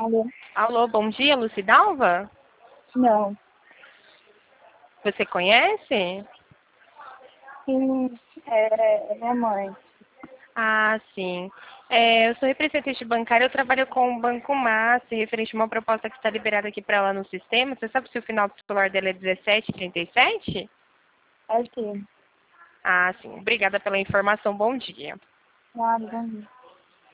Alô? Alô, bom dia, Lucidalva? Não. Você conhece? Sim, é minha mãe. Ah, sim. Eu sou representante bancária, eu trabalho com o Banco Master, referente a uma proposta que está liberada aqui para ela no sistema. Você sabe se o final do celular dela é 1737? É sim. Ah, sim. Obrigada pela informação. Bom dia. Nada, bom dia.